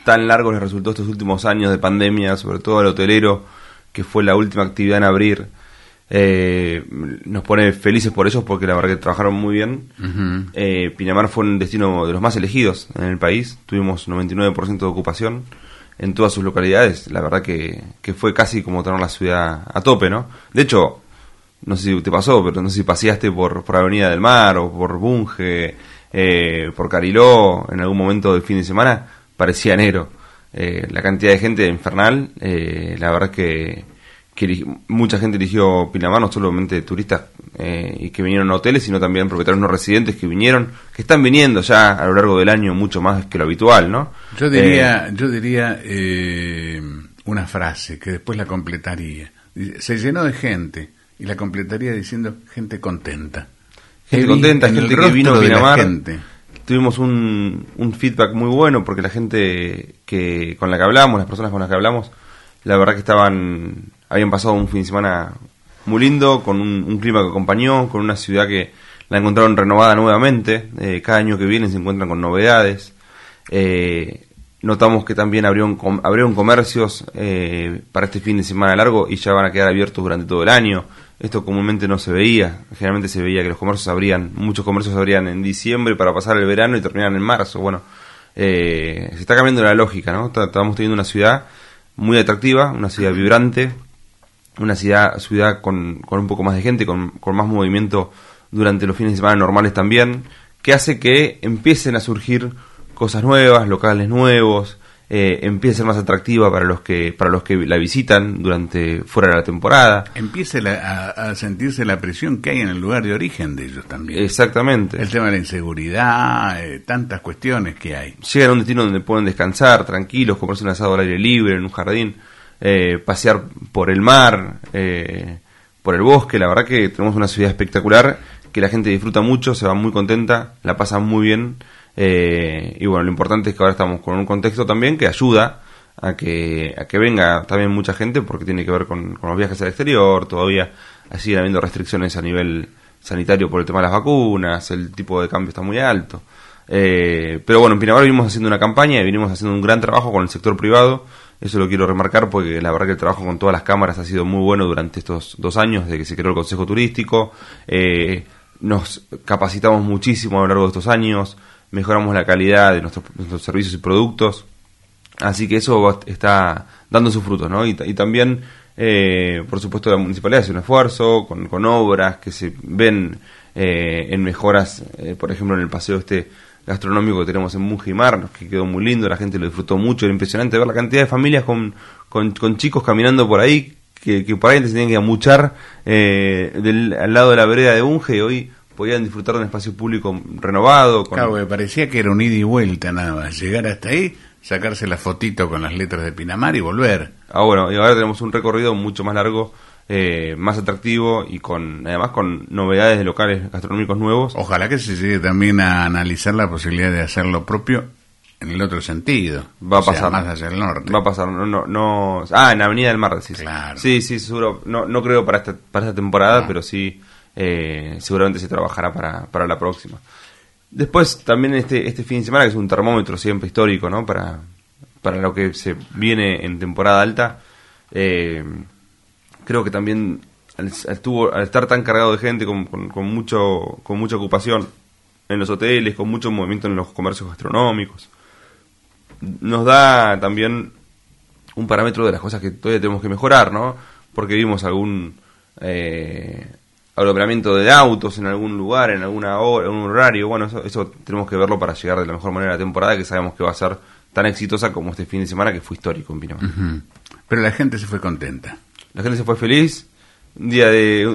tan largo les resultó estos últimos años de pandemia, sobre todo al hotelero, que fue la última actividad en abrir. Nos pone felices por ellos porque la verdad que trabajaron muy bien. Pinamar fue un destino de los más elegidos en el país. Tuvimos 99% de ocupación en todas sus localidades. La verdad que fue casi como tener la ciudad a tope, ¿no? De hecho, no sé si te pasó, pero no sé si paseaste por Avenida del Mar o por Bunge, por Cariló en algún momento del fin de semana. Parecía enero. La cantidad de gente infernal. La verdad que mucha gente eligió Pinamar, no solamente turistas y que vinieron a hoteles, sino también propietarios no residentes que vinieron, que están viniendo ya a lo largo del año mucho más que lo habitual, ¿no? Yo diría una frase que después la completaría. Se llenó de gente y la completaría diciendo gente contenta. Gente contenta, gente que vino a Pinamar. Tuvimos un feedback muy bueno porque la gente con la que hablamos, las personas con las que hablamos, la verdad que habían pasado un fin de semana muy lindo, con un clima que acompañó, con una ciudad que la encontraron renovada nuevamente. Cada año que viene se encuentran con novedades. Notamos que también abrieron comercios para este fin de semana largo y ya van a quedar abiertos durante todo el año. Esto comúnmente no se veía. Generalmente se veía que muchos comercios abrían en diciembre para pasar el verano y terminan en marzo. Bueno, se está cambiando la lógica, ¿no? Estamos teniendo una ciudad muy atractiva, una ciudad vibrante, una ciudad con un poco más de gente, con más movimiento durante los fines de semana normales también, que hace que empiecen a surgir cosas nuevas, locales nuevos, empiece a ser más atractiva para los que la visitan fuera de la temporada. Empiece a sentirse la presión que hay en el lugar de origen de ellos también. Exactamente. El tema de la inseguridad, tantas cuestiones que hay. Llegan a un destino donde pueden descansar tranquilos, comerse un asado al aire libre, en un jardín, pasear por el mar, por el bosque. La verdad que tenemos una ciudad espectacular, que la gente disfruta mucho, se va muy contenta, la pasa muy bien. Y bueno, lo importante es que ahora estamos con un contexto también que ayuda a que venga también mucha gente, porque tiene que ver con los viajes al exterior. Todavía siguen habiendo restricciones a nivel sanitario por el tema de las vacunas, el tipo de cambio está muy alto, pero bueno, en Pinamar venimos haciendo una campaña y venimos haciendo un gran trabajo con el sector privado. Eso lo quiero remarcar porque la verdad que el trabajo con todas las cámaras ha sido muy bueno durante estos 2 años desde que se creó el Consejo Turístico. Nos capacitamos muchísimo a lo largo de estos años, mejoramos la calidad de nuestros servicios y productos, así que eso está dando sus frutos, ¿no? Y también, por supuesto, la municipalidad hace un esfuerzo con obras que se ven en mejoras, por ejemplo, en el paseo gastronómico que tenemos en Bunge y Mar, que quedó muy lindo, la gente lo disfrutó mucho. Era impresionante ver la cantidad de familias con chicos caminando por ahí, que por ahí se tenían que amuchar al lado de la vereda de Bunge, y hoy podían disfrutar de un espacio público renovado. Claro, me parecía que era un ida y vuelta nada más, llegar hasta ahí, sacarse la fotito con las letras de Pinamar y volver. Bueno, y ahora tenemos un recorrido mucho más largo, más atractivo y además con novedades de locales gastronómicos nuevos. Ojalá que se llegue también a analizar la posibilidad de hacer lo propio en el otro sentido. Va a pasar. Más hacia el norte. Va a pasar. No. En Avenida del Mar, decís. Claro. Sí, seguro. No creo para esta temporada, pero sí, seguramente se trabajará para la próxima. Después también este fin de semana, que es un termómetro siempre histórico, ¿no? Para lo que se viene en temporada alta, creo que también al estar tan cargado de gente, con mucha ocupación en los hoteles, con mucho movimiento en los comercios gastronómicos, nos da también un parámetro de las cosas que todavía tenemos que mejorar, ¿no? Porque vimos algún aglomeramiento de autos en algún lugar, en alguna hora, en un horario. Bueno, eso tenemos que verlo para llegar de la mejor manera a la temporada, que sabemos que va a ser tan exitosa como este fin de semana, que fue histórico en Pinamar. Uh-huh. Pero la gente se fue contenta. La gente se fue feliz. Un día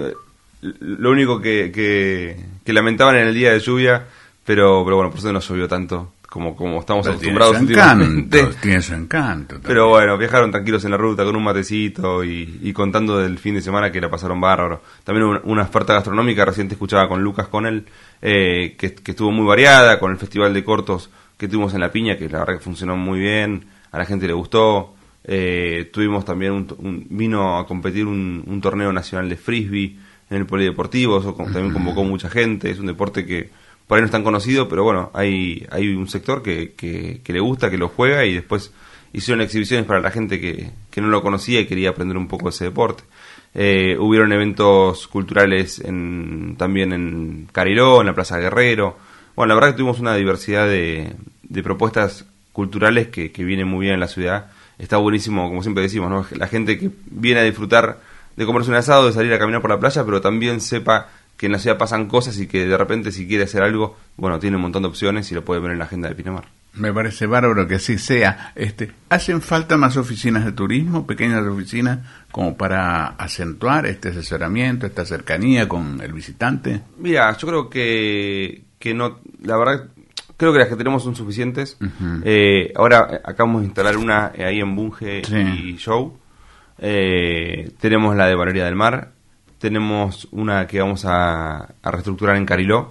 lo único que lamentaban en el día de lluvia, pero bueno, por eso no llovió tanto como estamos acostumbrados últimamente. Tiene su encanto también. Pero bueno, viajaron tranquilos en la ruta con un matecito y contando del fin de semana, que la pasaron bárbaro. También una oferta gastronómica, recién te escuchaba con Lucas Conel, que estuvo muy variada, con el festival de cortos que tuvimos en La Piña, que la verdad que funcionó muy bien, a la gente le gustó. Tuvimos también vino a competir un torneo nacional de frisbee en el polideportivo, eso también convocó mucha gente. Es un deporte que por ahí no es tan conocido, pero bueno, hay un sector que le gusta, que lo juega, y después hicieron exhibiciones para la gente que no lo conocía y quería aprender un poco ese deporte. Hubieron eventos culturales también en Cariló, en la Plaza Guerrero. Bueno, la verdad que tuvimos una diversidad de propuestas culturales que viene muy bien en la ciudad. Está buenísimo, como siempre decimos, ¿no? La gente que viene a disfrutar de comerse un asado, de salir a caminar por la playa, pero también sepa que en la ciudad pasan cosas y que de repente si quiere hacer algo, bueno, tiene un montón de opciones y lo puede ver en la agenda de Pinamar. Me parece bárbaro que así sea. ¿Hacen falta más oficinas de turismo, pequeñas oficinas, como para acentuar este asesoramiento, esta cercanía con el visitante? Mira, yo creo que no, la verdad, creo que las que tenemos son suficientes. Uh-huh. Ahora acabamos de instalar una ahí en Bunge y Show. Tenemos la de Valeria del Mar. Tenemos una que vamos a reestructurar en Cariló.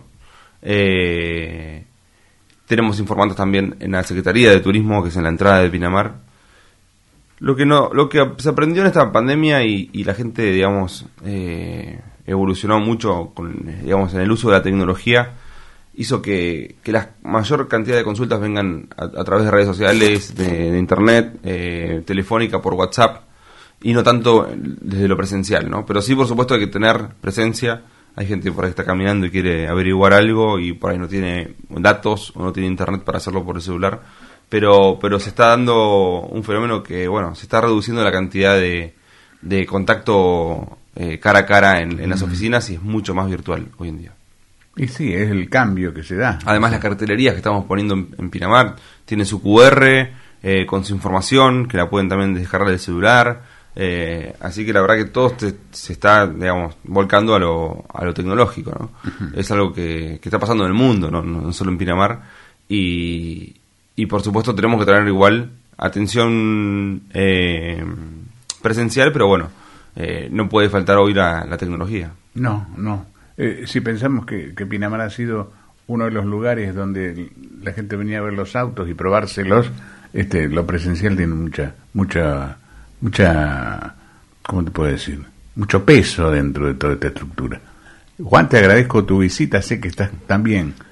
Tenemos informantes también en la Secretaría de Turismo, que es en la entrada de Pinamar. Lo que se aprendió en esta pandemia y la gente, digamos, evolucionó mucho digamos, en el uso de la tecnología, hizo que la mayor cantidad de consultas vengan a través de redes sociales, de internet, telefónica, por WhatsApp, y no tanto desde lo presencial, ¿no? Pero sí, por supuesto, hay que tener presencia. Hay gente por ahí que está caminando y quiere averiguar algo y por ahí no tiene datos o no tiene internet para hacerlo por el celular. Pero se está dando un fenómeno que, bueno, se está reduciendo la cantidad de contacto cara a cara en las oficinas, y es mucho más virtual hoy en día. Y sí, es el cambio que se da. Además, las cartelerías que estamos poniendo en Pinamar tienen su QR con su información, que la pueden también descargar del celular. Así que la verdad que todo se está, digamos, volcando a lo tecnológico, ¿no? Uh-huh. Es algo que está pasando en el mundo, no solo en Pinamar, y por supuesto tenemos que tener igual atención presencial, pero bueno, no puede faltar hoy la tecnología. No. Si pensamos que Pinamar ha sido uno de los lugares donde la gente venía a ver los autos y probárselos, lo presencial tiene mucha, ¿cómo te puedo decir? Mucho peso dentro de toda esta estructura. Juan, te agradezco tu visita, sé que estás también